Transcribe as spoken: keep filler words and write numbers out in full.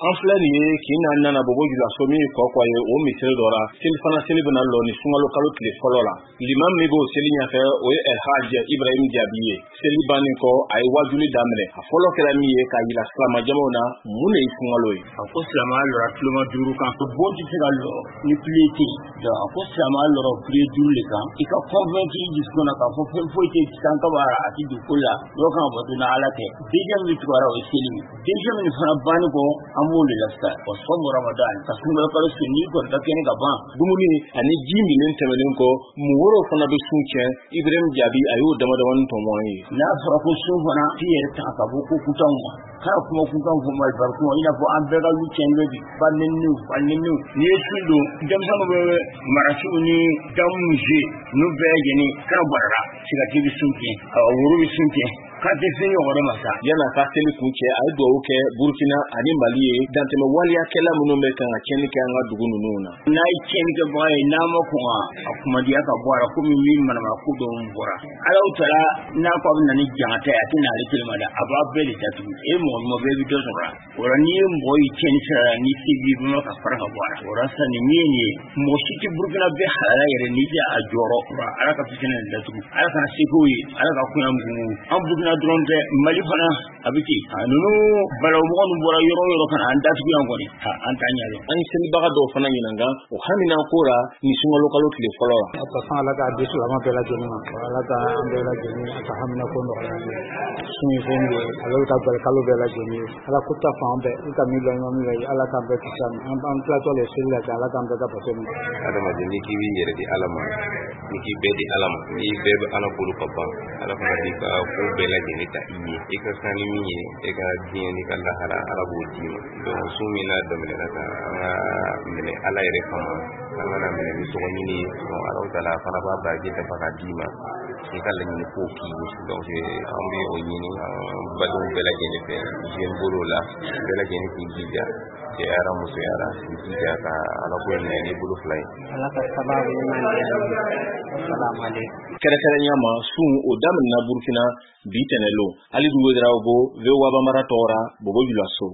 an filɛ nin ye k'i na nana bobo jula so min kɔ kɔ ye o misiri dɔ la seli fana seli bɛna lɔ ni sunkalo kalo tile fɔlɔ la limam min b'o seli ɲɛfɛ o ye El Hadj Ibrahim Diaby ye seli bannen kɔ a ye wajuli daminɛ a fɔlɔ kɛra min ye k'a yira silamɛjamaw na mun de ye sunkalo ye a ko silamɛya lɔra tuloma duuru kan bon tɛ se ka lɔ ni pile tɛ yen a ko silamɛya lɔra pile duuru de kan i ka convaincre i dusukun na k'a fɔ fɛn foyi tɛ san ka baara a tɛ don ko la dɔw kan ka bato na ala tɛ deuxième min tugara o ye seli min deuxième min fana bannen kɔ an b'o de la sisan o sɔmu Ramadan ka sunkalo kalo se n'i kɔni ka kɛnɛ ka ban dumuni ani ji minɛn tɛmɛnen kɔ mun wɛrɛw fana bɛ sun tiɲɛ Ibrahim Diaby a y'o damadamanin tɔmɔ ye n'a fɔra ko sun fana t'i yɛrɛ ta ka bɔ ko kutanw ma kana kuma kuntan fɔ malibarikuma i n'a fɔ an bɛɛ ka lu cɛnlen bi ba nenniw fa nenniw n'i ye su don denmisɛnninw bɛ marasiw ni damu je n'u bɛɛ lajɛlen kana bɔrara sigati bɛ sun tiɲɛ woro bɛ sun tiɲɛ k'a tɛ fɛn ɲɔgɔn wɛrɛ ma sa yana ka seli kun cɛ a ye dugawu kɛ Burkina ani Mali ye dantɛmɛ waliyakɛla minnu bɛ kan ka tiɲɛni kɛ an ka dugu ninnu na n'a ye tiɲɛni kɛbaga ye n'a ma kɔn a kumadiya ka bɔ a la komi min manama ko dɔw bɔra Alahu Taala n'a ko a bɛ na ni jankata ye a tɛ n'ale telima dɛ a b'a bɛɛ de datugu e mɔgɔ ɲuman bɛɛ bɛ dɔ sɔrɔ o la n'i ye mɔgɔ ye tiɲɛni sira la ni se b'i bolo ka fara ka bɔ a la o la sisan nin min ye nin ye mɔgɔ si tɛ Burkina bɛɛ halala yɛrɛ n'i tɛ a jɔyɔrɔ Ala ka fitinɛ de datugu Ala kana se k'o ye Ala ka kunya mugu an Burkina dɔrɔn tɛ Mali fana a bɛ ten a ninnu balawumɔgɔ ninnu bɔra yɔrɔ yɔrɔ kana an datugu yan kɔni an t'a ɲɛ dɔn an ye selibaga dɔw fana ɲininka o hamina ko la ni sunkalo kalo tile fɔlɔ la a ka san Ala k'a di silamɛ bɛɛ lajɛlen ma Ala ka an bɛɛ lajɛlen a ka hamina ko nɔgɔya ye sun ye fɛn ye ale bɛ ka bɛn kalo bɛɛ lajɛlen ye Ala ko ta fan bɛɛ i ka min la ɲɔgɔn min Ala k'an bɛɛ kisa an an tilatɔ le seli la Ala k'an bɛɛ ka bato min adamaden ni k'i b'i yɛrɛ di Ala ma ni k'i bɛɛ di Ala ma ni bɛɛ bɛ Ala bolo ka ban Ala fana b'i ka ko bɛɛ lajɛlen ta i ye i ka san ni min ye i ka diɲɛ ni ka lahara Ala b'o d'i ma donc sun min n'a daminɛna ka an ka minɛ Ala yɛrɛ kama an kana minɛ ni tɔgɔ ɲini ye donc Alahu Taala fana b'a baraji dafa ka d'i ma i ka laɲini ko k'i ye donc an bɛ o ɲini an badenw bɛɛ lajɛlen fɛ jeune bolo la bɛɛ lajɛlen k'i jija cɛyara musoyara k'i jija ka Ala ko minɛ ni bolo fila ye Ala ka sababu ɲuman assalamu alaikum kɛrɛnkɛrɛnya ma sun o daminɛna Burkina bi tɛnɛlo Ali Dugu Ouédraogo V O A mara tɔgɔra Bobo Julaso